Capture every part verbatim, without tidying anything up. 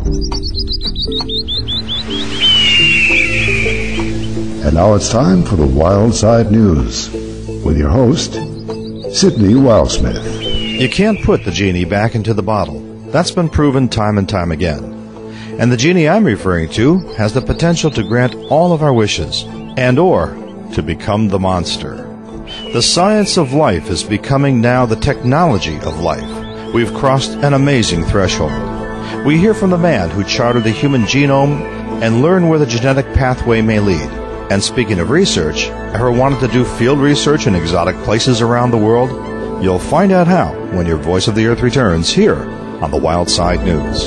And now it's time for the Wild Side News with your host, Sidney Wildsmith. You can't put the genie back into the bottle. That's been proven time and time again. And the genie I'm referring to has the potential to grant all of our wishes and or to become the monster. The science of life is becoming now the technology of life. We've crossed an amazing threshold. We hear from the man who charted the human genome and learn where the genetic pathway may lead. And speaking of research, ever wanted to do field research in exotic places around the world? You'll find out how when your Voice of the Earth returns here on the Wild Side News.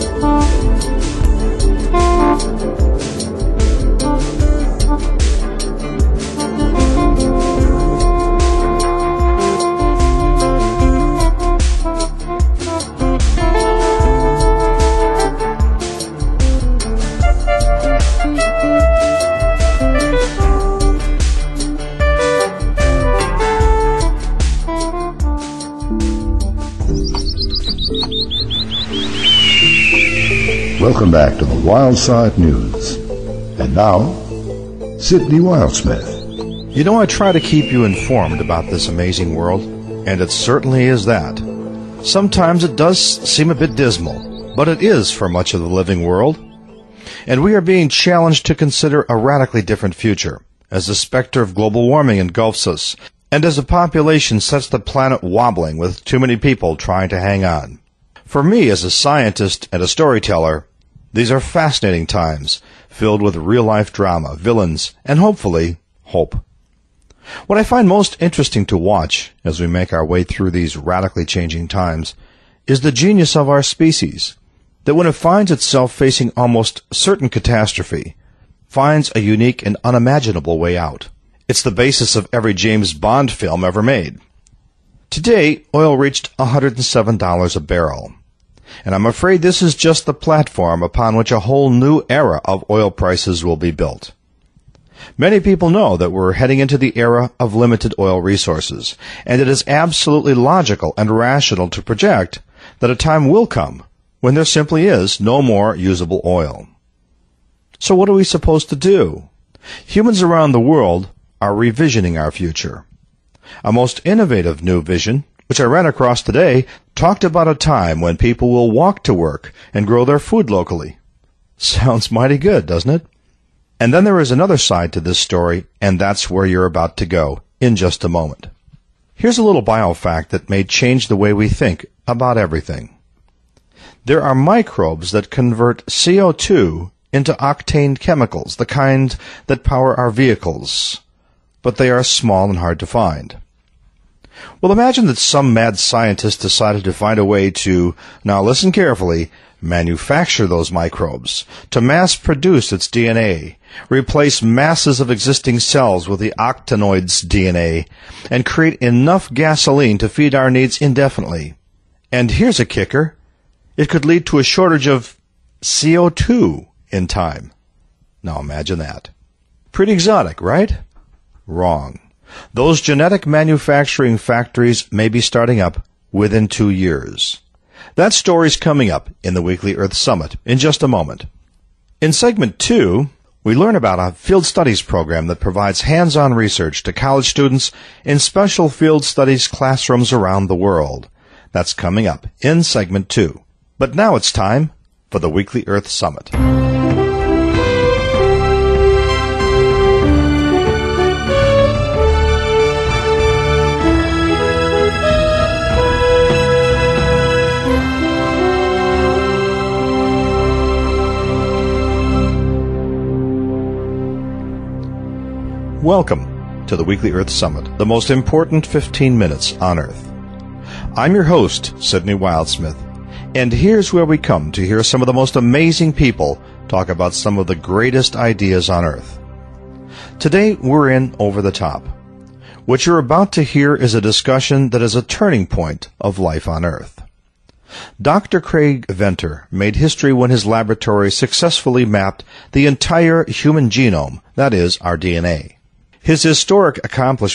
Welcome back to the Wild Side News. And now, Sidney Wildsmith. You know, I try to keep you informed about this amazing world, and it certainly is that. Sometimes it does seem a bit dismal, but it is for much of the living world. And we are being challenged to consider a radically different future, as the specter of global warming engulfs us, and as the population sets the planet wobbling with too many people trying to hang on. For me, as a scientist and a storyteller, these are fascinating times, filled with real-life drama, villains, and hopefully, hope. What I find most interesting to watch as we make our way through these radically changing times is the genius of our species, that when it finds itself facing almost certain catastrophe, finds a unique and unimaginable way out. It's the basis of every James Bond film ever made. Today, oil reached one hundred seven dollars a barrel. And I'm afraid this is just the platform upon which a whole new era of oil prices will be built. Many people know that we're heading into the era of limited oil resources, and it is absolutely logical and rational to project that a time will come when there simply is no more usable oil. So what are we supposed to do? Humans around the world are revisioning our future. A most innovative new vision, which I ran across today, talked about a time when people will walk to work and grow their food locally. Sounds mighty good, doesn't it? And then there is another side to this story, and that's where you're about to go in just a moment. Here's a little biofact that may change the way we think about everything. There are microbes that convert C O two into octane chemicals, the kind that power our vehicles, but they are small and hard to find. Well, imagine that some mad scientist decided to find a way to, now listen carefully, manufacture those microbes, to mass produce its D N A, replace masses of existing cells with the octanoid's D N A, and create enough gasoline to feed our needs indefinitely. And here's a kicker. It could lead to a shortage of C O two in time. Now imagine that. Pretty exotic, right? Wrong. Those genetic manufacturing factories may be starting up within two years. That story's coming up in the Weekly Earth Summit in just a moment. In segment two, we learn about a field studies program that provides hands-on research to college students in special field studies classrooms around the world. That's coming up in segment two. But now it's time for the Weekly Earth Summit. Welcome to the Weekly Earth Summit, the most important fifteen minutes on Earth. I'm your host, Sidney Wildsmith, and here's where we come to hear some of the most amazing people talk about some of the greatest ideas on Earth. Today, we're in Over the Top. What you're about to hear is a discussion that is a turning point of life on Earth. Doctor Craig Venter made history when his laboratory successfully mapped the entire human genome, that is, our D N A. His historic accomplishment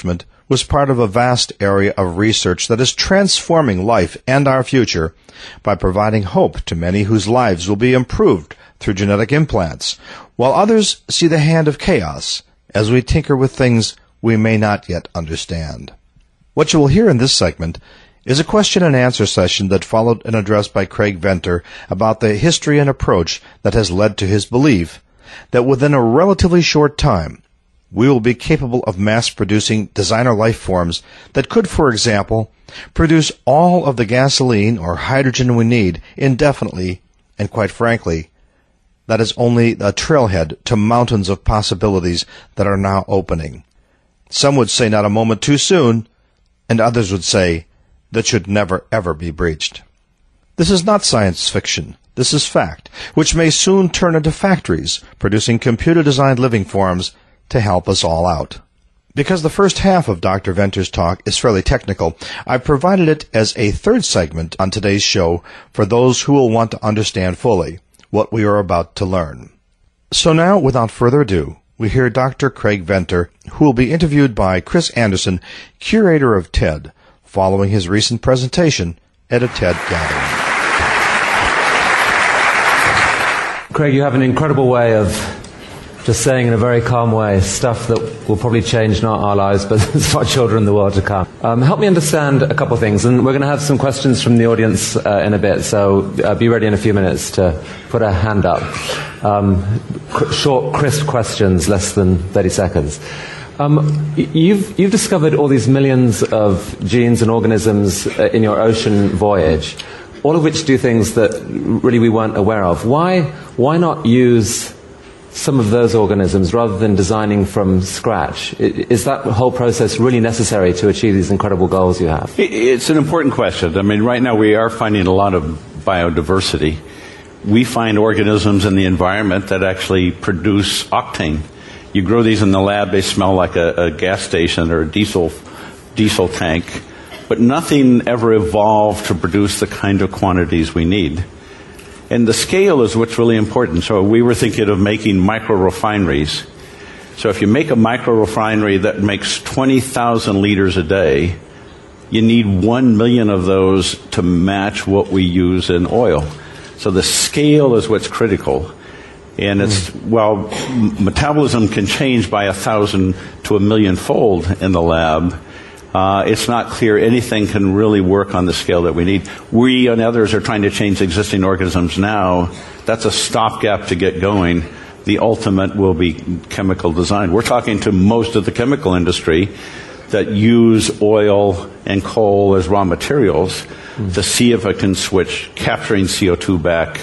was part of a vast area of research that is transforming life and our future by providing hope to many whose lives will be improved through genetic implants, while others see the hand of chaos as we tinker with things we may not yet understand. What you will hear in this segment is a question and answer session that followed an address by Craig Venter about the history and approach that has led to his belief that within a relatively short time, we will be capable of mass-producing designer life forms that could, for example, produce all of the gasoline or hydrogen we need indefinitely, and quite frankly, that is only a trailhead to mountains of possibilities that are now opening. Some would say not a moment too soon, and others would say that should never ever be breached. This is not science fiction. This is fact, which may soon turn into factories producing computer-designed living forms to help us all out. Because the first half of Doctor Venter's talk is fairly technical, I provided it as a third segment on today's show for those who will want to understand fully what we are about to learn. So now, without further ado, we hear Doctor Craig Venter, who will be interviewed by Chris Anderson, curator of TED, following his recent presentation at a TED gathering. Craig, you have an incredible way of just saying in a very calm way stuff that will probably change not our lives, but for our children in the world to come. Um, help me understand a couple of things, and we're going to have some questions from the audience uh, in a bit, so uh, be ready in a few minutes to put a hand up. Um, cr- short, crisp questions, less than thirty seconds. Um, you've, you've discovered all these millions of genes and organisms uh, in your ocean voyage, all of which do things that really we weren't aware of. Why, why not use some of those organisms rather than designing from scratch? Is that whole process really necessary to achieve these incredible goals you have? It's an important question. I mean, right now we are finding a lot of biodiversity. We find organisms in the environment that actually produce octane. You grow these in the lab, they smell like a, a gas station or a diesel diesel tank, but nothing ever evolved to produce the kind of quantities we need. And the scale is what's really important. So we were thinking of making micro-refineries. So if you make a micro-refinery that makes twenty thousand liters a day, you need one million of those to match what we use in oil. So the scale is what's critical. And it's, well, metabolism can change by a thousand to a million fold in the lab. Uh, it's not clear anything can really work on the scale that we need. We and others are trying to change existing organisms now. That's a stopgap to get going. The ultimate will be chemical design. We're talking to most of the chemical industry that use oil and coal as raw materials mm. to see if it can switch capturing C O two back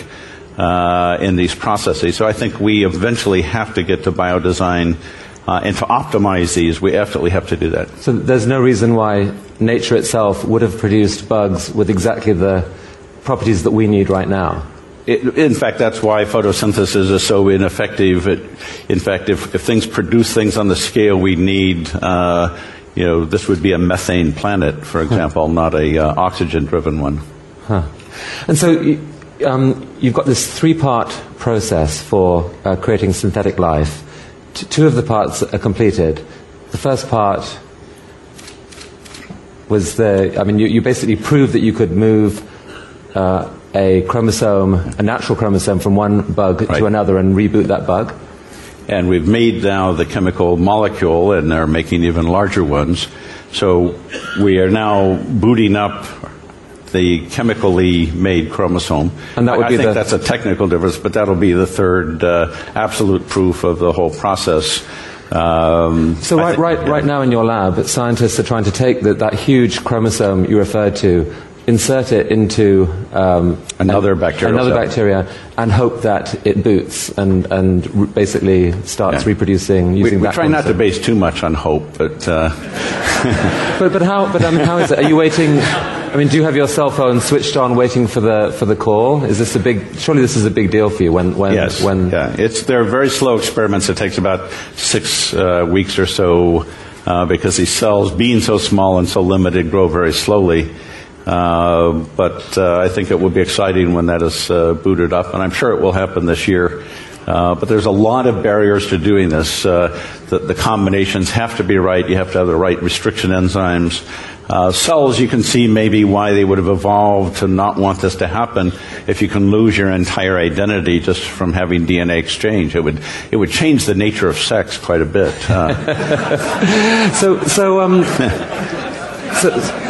uh, in these processes. So I think we eventually have to get to biodesign. Uh, and to optimize these, we absolutely have to do that. So there's no reason why nature itself would have produced bugs with exactly the properties that we need right now? It, in fact, that's why photosynthesis is so ineffective. It, in fact, if, if things produce things on the scale we need, uh, you know, this would be a methane planet, for example, huh. not a uh, oxygen-driven one. Huh. And so um, you've got this three-part process for uh, creating synthetic life. Two of the parts are completed. The first part was the, I mean, you, you basically proved that you could move uh, a chromosome, a natural chromosome, from one bug right. to another and reboot that bug. And we've made now the chemical molecule, and they're making even larger ones. So we are now booting up the chemically made chromosome. And that would I, be I think the that's a technical difference, but that'll be the third uh, absolute proof of the whole process. Um, so right, think, right, yeah. right now in your lab, scientists are trying to take the, that huge chromosome you referred to, insert it into um, another an, bacterial another cell. bacteria, and hope that it boots and and re- basically starts yeah. reproducing using we, we that. We try not to base too much on hope, but uh... but but how? But I mean, how is it? Are you waiting? I mean, do you have your cell phone switched on, waiting for the for the call? Is this a big? Surely this is a big deal for you. When when yes, when? Yeah, it's they're very slow experiments. It takes about six uh, weeks or so uh, because these cells, being so small and so limited, grow very slowly. Uh, but uh, I think it will be exciting when that is uh, booted up, and I'm sure it will happen this year. Uh, but there's a lot of barriers to doing this. Uh, the, the combinations have to be right. You have to have the right restriction enzymes. Uh, cells, you can see maybe why they would have evolved to not want this to happen. If you can lose your entire identity just from having D N A exchange, it would it would change the nature of sex quite a bit. Uh. so so um so,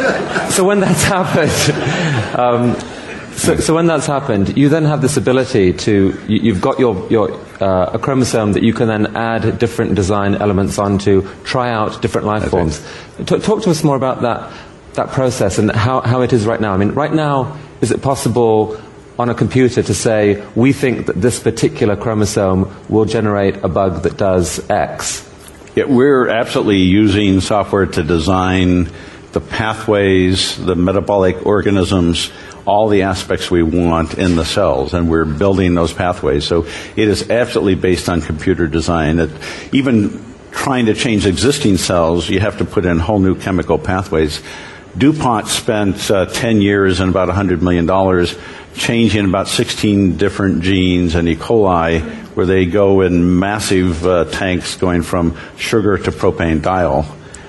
so when that's happened. Um, So, so when that's happened, you then have this ability to, you, you've got your, your uh, a chromosome that you can then add different design elements onto, try out different life forms. T- talk to us more about that, that process and how, how it is right now. I mean, right now, is it possible on a computer to say, we think that this particular chromosome will generate a bug that does X? Yeah, we're absolutely using software to design the pathways, the metabolic organisms, all the aspects we want in the cells, and we're building those pathways. So it is absolutely based on computer design. That even trying to change existing cells, you have to put in whole new chemical pathways. DuPont spent uh, ten years and about one hundred million dollars changing about sixteen different genes in E. coli, where they go in massive uh, tanks going from sugar to propanediol.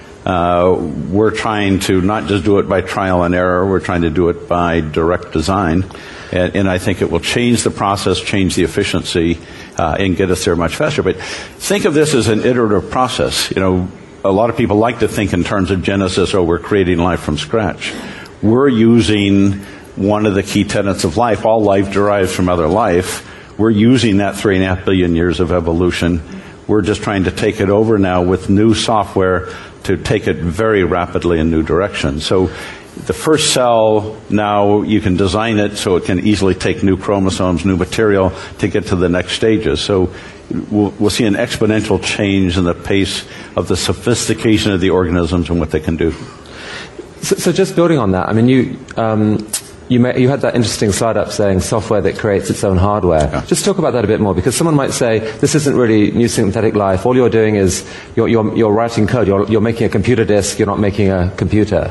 Uh, we're trying to not just do it by trial and error, we're trying to do it by direct design. And, and I think it will change the process, change the efficiency, uh, and get us there much faster. But think of this as an iterative process. You know, a lot of people like to think in terms of Genesis, or we're creating life from scratch. We're using one of the key tenets of life. All life derives from other life. We're using that three and a half billion years of evolution. We're just trying to take it over now with new software to take it very rapidly in new directions. So the first cell, now you can design it so it can easily take new chromosomes, new material to get to the next stages. So we'll, we'll see an exponential change in the pace of the sophistication of the organisms and what they can do. So, so just building on that, I mean, you... Um You, may, you had that interesting slide up saying software that creates its own hardware. Yeah. Just talk about that a bit more, because someone might say, this isn't really new synthetic life. All you're doing is you're, you're, you're writing code. You're, you're making a computer disk. You're not making a computer.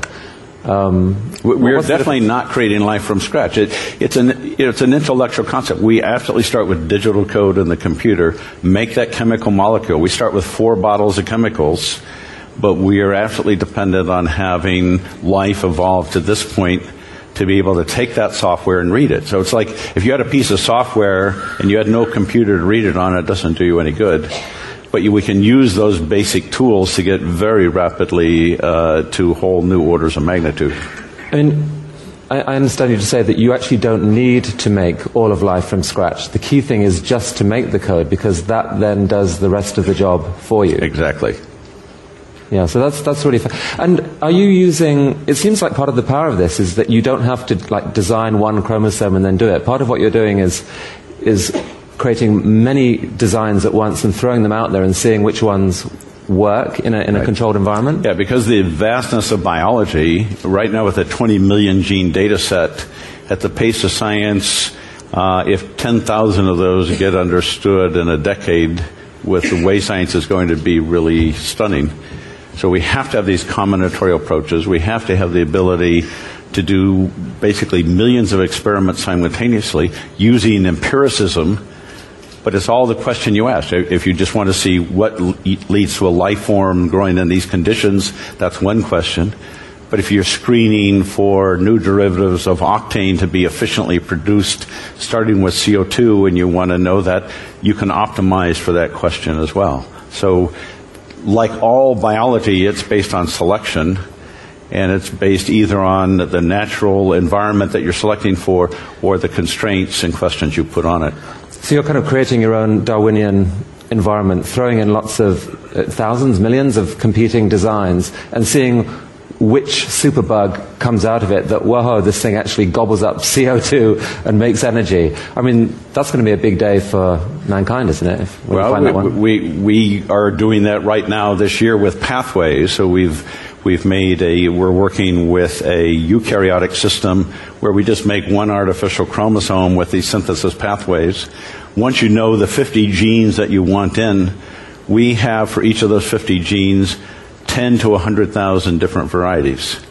Um, We're definitely not creating life from scratch. It, it's, an, it's an intellectual concept. We absolutely start with digital code in the computer, make that chemical molecule. We start with four bottles of chemicals, but we are absolutely dependent on having life evolve to this point to be able to take that software and read it. So it's like if you had a piece of software and you had no computer to read it on, it doesn't do you any good. But you, we can use those basic tools to get very rapidly uh, to whole new orders of magnitude. I mean, I, I understand you to say that you actually don't need to make all of life from scratch. The key thing is just to make the code, because that then does the rest of the job for you. Exactly. Yeah, so that's that's really fun. And are you using, it seems like part of the power of this is that you don't have to like design one chromosome and then do it. Part of what you're doing is is creating many designs at once and throwing them out there and seeing which ones work in a, in a right. controlled environment? Yeah, because the vastness of biology, right now with a twenty million gene data set, at the pace of science, uh, if ten thousand of those get understood in a decade, with the way science is going to be really stunning. So we have to have these combinatorial approaches. We have to have the ability to do basically millions of experiments simultaneously using empiricism. But it's all the question you asked. If you just want to see what leads to a life form growing in these conditions, that's one question. But if you're screening for new derivatives of octane to be efficiently produced, starting with C O two, and you want to know that, you can optimize for that question as well. So, like all biology, it's based on selection, and it's based either on the natural environment that you're selecting for or the constraints and questions you put on it. So you're kind of creating your own Darwinian environment, throwing in lots of uh, thousands, millions of competing designs, and seeing which superbug comes out of it that, whoa, this thing actually gobbles up C O two and makes energy. I mean, that's going to be a big day for mankind, isn't it? If we well, find we, that one. we we are doing that right now this year with pathways. So we've we've made a we're working with a eukaryotic system where we just make one artificial chromosome with these synthesis pathways. Once you know the fifty genes that you want in, we have for each of those fifty genes ten to one hundred thousand different varieties.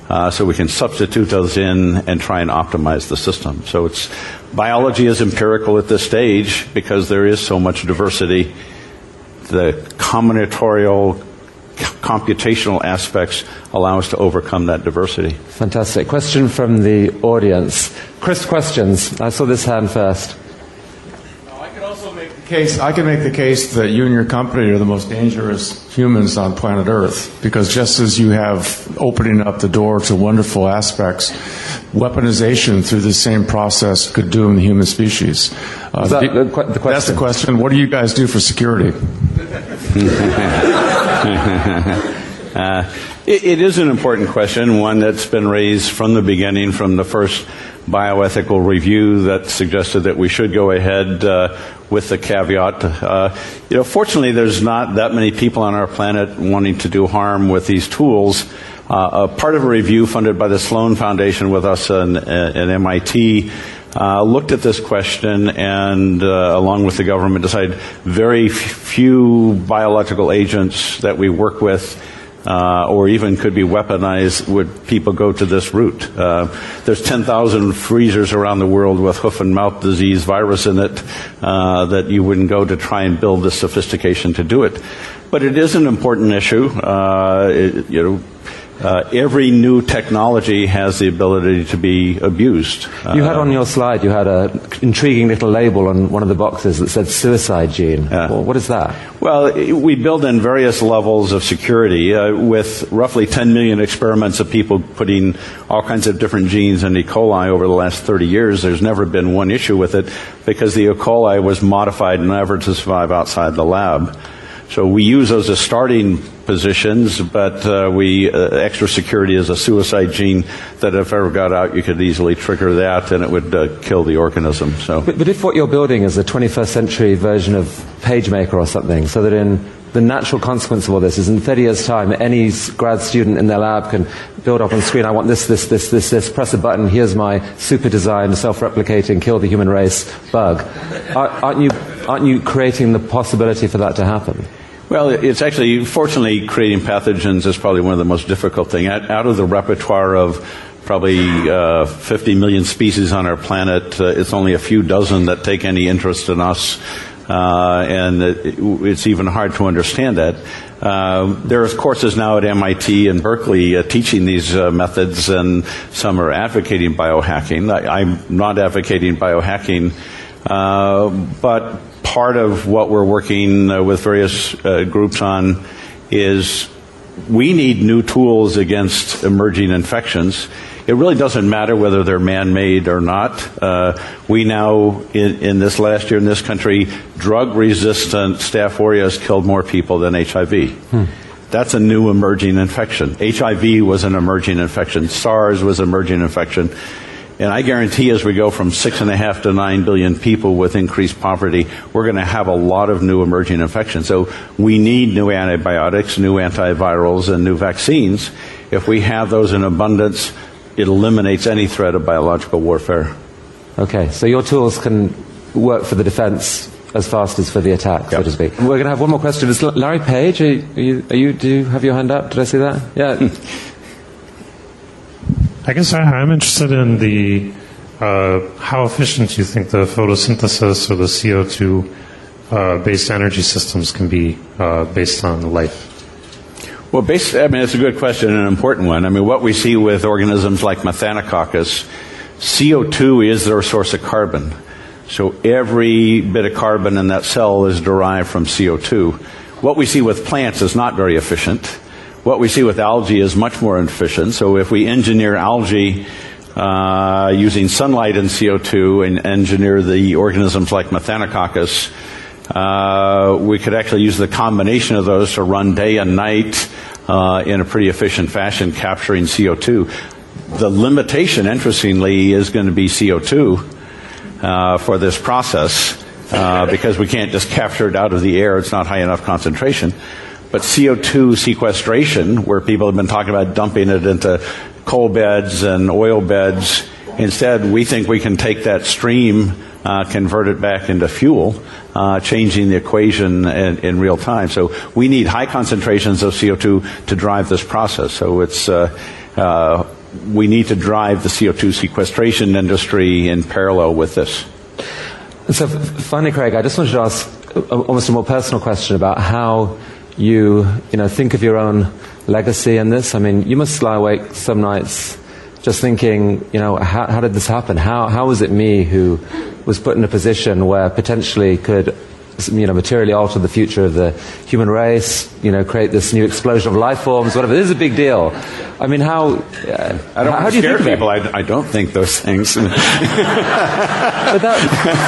uh, so we can substitute those in and try and optimize the system. So it's biology is empirical at this stage because there is so much diversity. The combinatorial, computational aspects allow us to overcome that diversity. Fantastic. Question from the audience. Chris, questions. I saw this hand first. I could also make the case. I can make the case that you and your company are the most dangerous humans on planet Earth, because just as you have opening up the door to wonderful aspects, weaponization through the same process could doom the human species. Uh, Is that the, the question? That's the question. What do you guys do for security? uh, it, it is an important question, one that's been raised from the beginning, from the first bioethical review that suggested that we should go ahead uh, with the caveat. Uh, you know, fortunately, there's not that many people on our planet wanting to do harm with these tools. Uh, a part of a review funded by the Sloan Foundation with us and, and M I T uh, looked at this question and, uh, along with the government, decided very few biological agents that we work with uh, or even could be weaponized would people go to this route. Uh, there's ten thousand freezers around the world with hoof and mouth disease virus in it uh, that you wouldn't go to try and build the sophistication to do it. But it is an important issue. Uh, it, you know, Uh, every new technology has the ability to be abused. You had on your slide, you had an intriguing little label on one of the boxes that said suicide gene. Uh, well, what is that? Well, we build in various levels of security uh, with roughly ten million experiments of people putting all kinds of different genes in E. coli over the last thirty years. There's never been one issue with it because the E. coli was modified never to survive outside the lab. So we use those as starting positions, but uh, we uh, extra security is a suicide gene that if ever got out, you could easily trigger that and it would uh, kill the organism. So, but, but if what you're building is a twenty-first century version of PageMaker or something, so that in the natural consequence of all this is in thirty years' time, any grad student in their lab can build up on screen, I want this, this, this, this, this, press a button, here's my super designed, self-replicating, kill the human race bug. Aren't you, aren't you creating the possibility for that to happen? Well, it's actually, fortunately, creating pathogens is probably one of the most difficult things. Out of the repertoire of probably uh, fifty million species on our planet, uh, it's only a few dozen that take any interest in us. Uh, and it, it's even hard to understand that. Uh, there's courses now at M I T and Berkeley uh, teaching these uh, methods, and some are advocating biohacking. I, I'm not advocating biohacking, uh, but part of what we're working uh, with various uh, groups on is we need new tools against emerging infections. It really doesn't matter whether they're man-made or not. Uh, we now, in, in this last year in this country, drug-resistant Staph aureus killed more people than H I V. Hmm. That's a new emerging infection. H I V was an emerging infection. SARS was an emerging infection. And I guarantee as we go from six and a half to nine billion people with increased poverty, we're going to have a lot of new emerging infections. So we need new antibiotics, new antivirals, and new vaccines. If we have those in abundance, it eliminates any threat of biological warfare. Okay, so your tools can work for the defense as fast as for the attack, Yep. so to speak. We're going to have one more question. Is Larry Page, are you, are you, do you have your hand up? Did I see that? Yeah. I guess I, I'm interested in the uh, how efficient you think the photosynthesis or the C O two uh, based energy systems can be uh, based on life. Well, based, I mean, it's a good question and an important one. I mean, what we see with organisms like Methanococcus, C O two is their source of carbon. So every bit of carbon in that cell is derived from C O two. What we see with plants is not very efficient. What we see with algae is much more efficient. So if we engineer algae uh, using sunlight and C O two and engineer the organisms like Methanococcus, uh, we could actually use the combination of those to run day and night uh, in a pretty efficient fashion, capturing C O two. The limitation, interestingly, is going to be C O two uh, for this process uh, because we can't just capture it out of the air. It's not high enough concentration. But C O two sequestration, where people have been talking about dumping it into coal beds and oil beds, instead we think we can take that stream, uh, convert it back into fuel, uh, changing the equation in, in real time. So we need high concentrations of C O two to drive this process. So it's uh, uh, we need to drive the C O two sequestration industry in parallel with this. So finally, Craig, I just wanted to ask almost a more personal question about how you, you know, think of your own legacy in this. I mean, you must lie awake some nights just thinking, you know, how, how did this happen? How how was it me who was put in a position where potentially could, you know, materially alter the future of the human race, you know, create this new explosion of life forms, whatever. This is a big deal. I mean, how... Uh, I don't how, want how to do you scare think people. I, I don't think those things. but, that,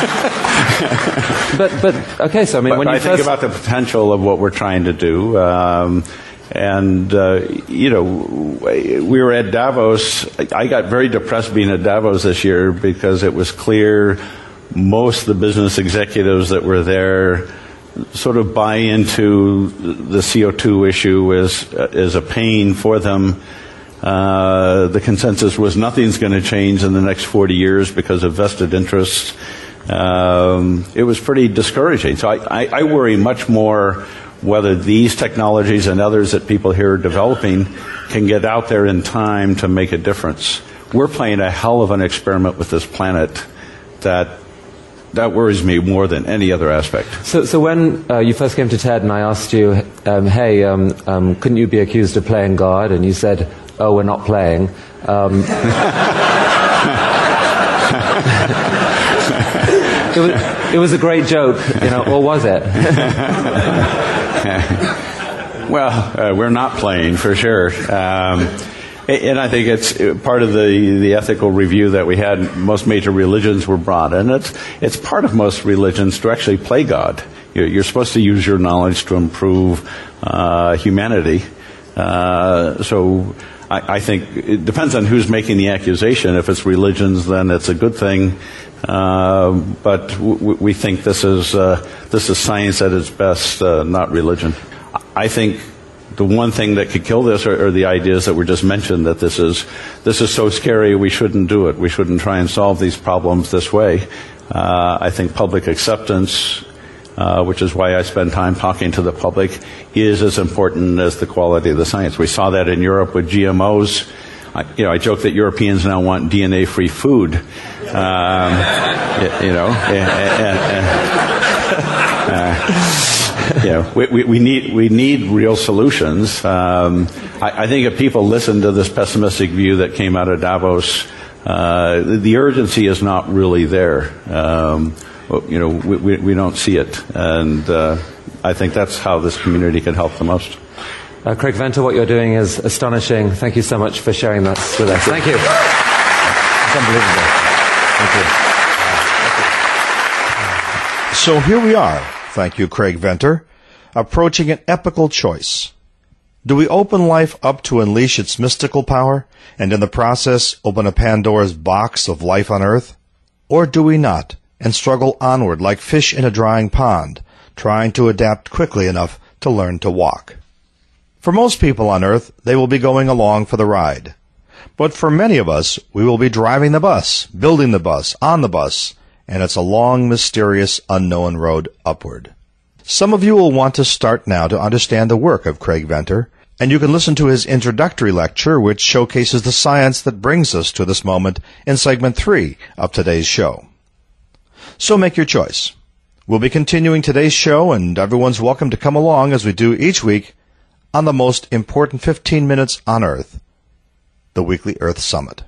but, but, okay, so I mean, but when you I first... think about the potential of what we're trying to do. Um, and, uh, you know, we were at Davos. I got very depressed being at Davos this year because it was clear most of the business executives that were there sort of buy into the C O two issue as, as a pain for them. Uh, the consensus was nothing's going to change in the next forty years because of vested interests. Um, it was pretty discouraging. So I, I, I worry much more whether these technologies and others that people here are developing can get out there in time to make a difference. We're playing a hell of an experiment with this planet that that worries me more than any other aspect. So, so when uh, you first came to TED and I asked you, um, hey, um, um, couldn't you be accused of playing God? And you said, oh, we're not playing. Um, it, was, it was a great joke, you know, or was it? Well, uh, we're not playing, for sure. Um, And I think it's part of the, the ethical review that we had. Most major religions were brought in. It's, it's part of most religions to actually play God. You're, you're supposed to use your knowledge to improve uh, humanity. Uh, so I, I think it depends on who's making the accusation. If it's religions, then it's a good thing. Uh, but w- we think this is uh, this is science at its best, uh, not religion. I think the one thing that could kill this are, are the ideas that were just mentioned, that this is this is so scary we shouldn't do it. We shouldn't try and solve these problems this way. Uh, I think public acceptance, uh, which is why I spend time talking to the public, is as important as the quality of the science. We saw that in Europe with G M Os. I, you know, I joke that Europeans now want D N A-free food. Um, you, you know, and, and, and, uh, you know, we, we, we need we need real solutions. Um, I, I think if people listen to this pessimistic view that came out of Davos, uh, the, the urgency is not really there. Um, you know, we, we, we don't see it, and uh, I think that's how this community can help the most. Uh, Craig Venter, what you're doing is astonishing. Thank you so much for sharing that with us. Thank you. It's unbelievable. Thank you. So here we are, thank you, Craig Venter, approaching an epical choice. Do we open life up to unleash its mystical power, and in the process open a Pandora's box of life on Earth? Or do we not, and struggle onward like fish in a drying pond, trying to adapt quickly enough to learn to walk? For most people on Earth, they will be going along for the ride. But for many of us, we will be driving the bus, building the bus, on the bus, and it's a long, mysterious, unknown road upward. Some of you will want to start now to understand the work of Craig Venter, and you can listen to his introductory lecture, which showcases the science that brings us to this moment in segment three of today's show. So make your choice. We'll be continuing today's show, and everyone's welcome to come along as we do each week on the most important fifteen minutes on Earth, the Weekly Earth Summit.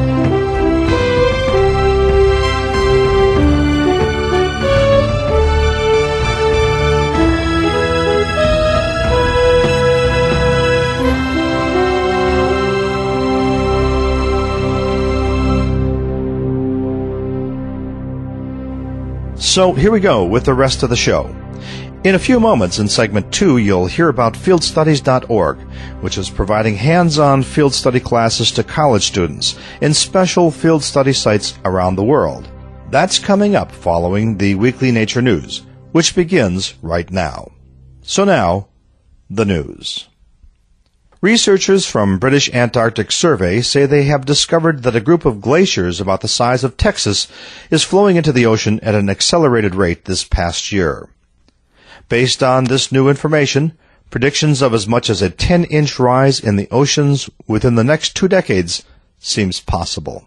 So here we go with the rest of the show. In a few moments in segment two, you'll hear about field studies dot org, which is providing hands-on field study classes to college students in special field study sites around the world. That's coming up following the weekly Nature News, which begins right now. So now, the news. Researchers from British Antarctic Survey say they have discovered that a group of glaciers about the size of Texas is flowing into the ocean at an accelerated rate this past year. Based on this new information, predictions of as much as a ten-inch rise in the oceans within the next two decades seems possible.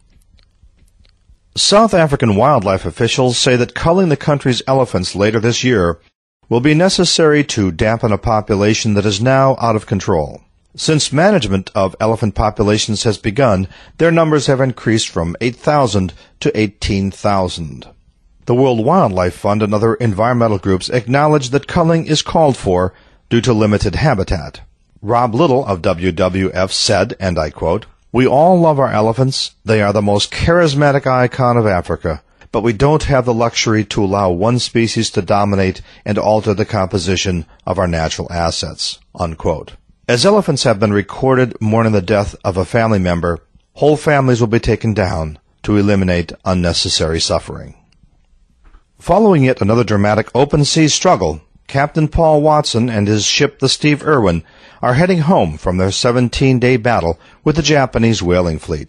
South African wildlife officials say that culling the country's elephants later this year will be necessary to dampen a population that is now out of control. Since management of elephant populations has begun, their numbers have increased from eight thousand to eighteen thousand. The World Wildlife Fund and other environmental groups acknowledge that culling is called for due to limited habitat. Rob Little of W W F said, and I quote, "We all love our elephants. They are the most charismatic icon of Africa. But we don't have the luxury to allow one species to dominate and alter the composition of our natural assets." Unquote. As elephants have been recorded mourning the death of a family member, whole families will be taken down to eliminate unnecessary suffering. Following yet another dramatic open sea struggle, Captain Paul Watson and his ship, the Steve Irwin, are heading home from their seventeen-day battle with the Japanese whaling fleet.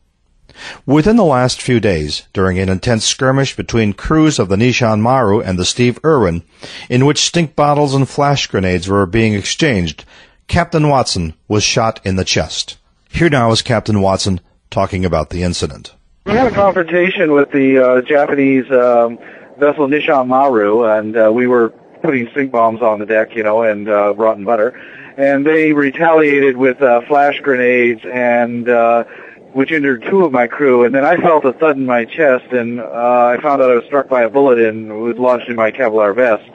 Within the last few days, during an intense skirmish between crews of the Nishan Maru and the Steve Irwin, in which stink bottles and flash grenades were being exchanged, Captain Watson was shot in the chest. Here now is Captain Watson talking about the incident. We had a confrontation with the uh, Japanese um, vessel Nishan Maru, and uh, we were putting stink bombs on the deck, you know, and uh, rotten butter. And they retaliated with uh, flash grenades, and uh, which injured two of my crew. And then I felt a thud in my chest, and uh, I found out I was struck by a bullet and was lodged in my Kevlar vest.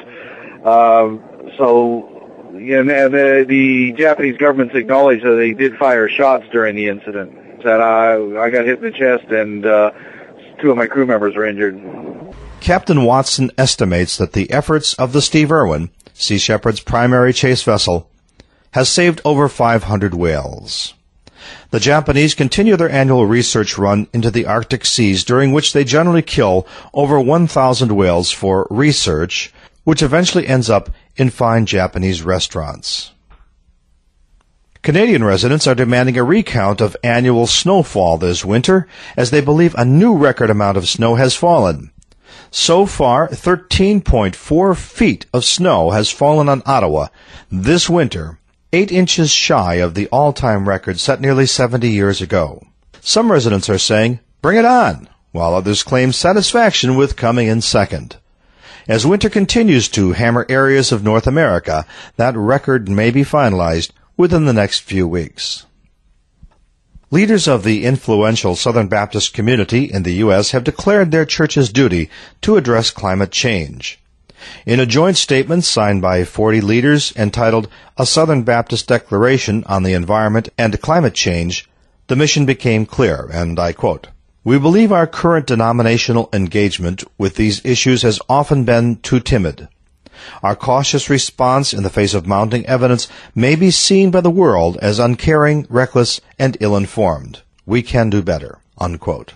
Um, so, you know, the, the Japanese government's acknowledged that they did fire shots during the incident. That I, I got hit in the chest, and uh, two of my crew members were injured. Captain Watson estimates that the efforts of the Steve Irwin, Sea Shepherd's primary chase vessel, has saved over five hundred whales. The Japanese continue their annual research run into the Arctic seas, during which they generally kill over one thousand whales for research, which eventually ends up in fine Japanese restaurants. Canadian residents are demanding a recount of annual snowfall this winter, as they believe a new record amount of snow has fallen. So far, thirteen point four feet of snow has fallen on Ottawa this winter, eight inches shy of the all-time record set nearly seventy years ago. Some residents are saying, "Bring it on," while others claim satisfaction with coming in second. As winter continues to hammer areas of North America, that record may be finalized within the next few weeks. Leaders of the influential Southern Baptist community in the U S have declared their church's duty to address climate change. In a joint statement signed by forty leaders entitled A Southern Baptist Declaration on the Environment and Climate Change, the mission became clear, and I quote, "We believe our current denominational engagement with these issues has often been too timid. Our cautious response in the face of mounting evidence may be seen by the world as uncaring, reckless, and ill-informed. We can do better." Unquote.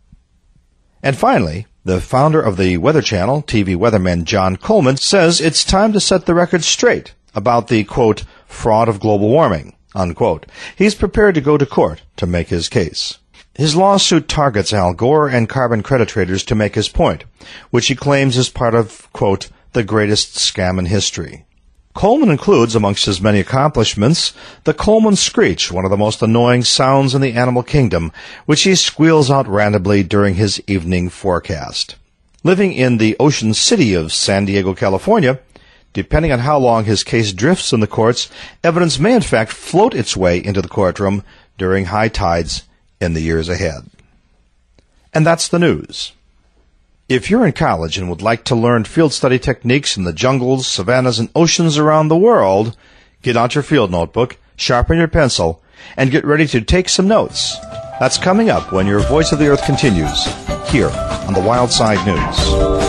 And finally, the founder of the Weather Channel, T V weatherman John Coleman, says it's time to set the record straight about the, quote, fraud of global warming, unquote. He's prepared to go to court to make his case. His lawsuit targets Al Gore and carbon credit traders to make his point, which he claims is part of, quote, the greatest scam in history. Coleman includes, amongst his many accomplishments, the Coleman screech, one of the most annoying sounds in the animal kingdom, which he squeals out randomly during his evening forecast. Living in the ocean city of San Diego, California, depending on how long his case drifts in the courts, evidence may in fact float its way into the courtroom during high tides in the years ahead. And that's the news. If you're in college and would like to learn field study techniques in the jungles, savannas, and oceans around the world, get out your field notebook, sharpen your pencil, and get ready to take some notes. That's coming up when your Voice of the Earth continues, here on the Wild Side News.